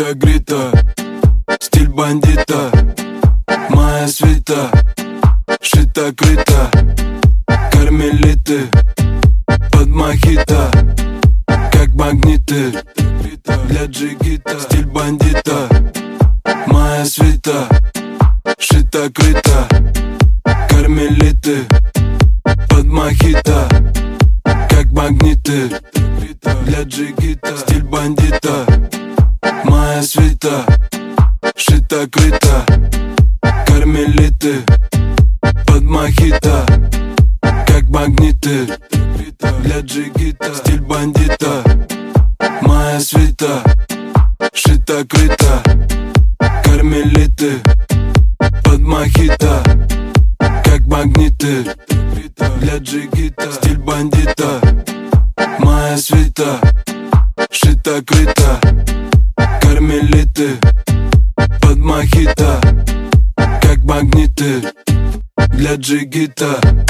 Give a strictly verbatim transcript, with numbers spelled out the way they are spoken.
Шита грита, стиль бандита, моя свита, шита крита, кармелиты под мохито, как магниты для джигита. Стиль бандита, моя свита, шита крита, кармелиты под мохито, как магниты для джигита. Стиль бандита, моя свита, шита крита, кармелиты под мохито, как магниты для джигита. Стиль бандита, моя свита, шита крита, кармелиты под мохито, как магниты для джигита. Стиль бандита, моя свита, шита крита, кармелиты под мохито, как магниты для джигита.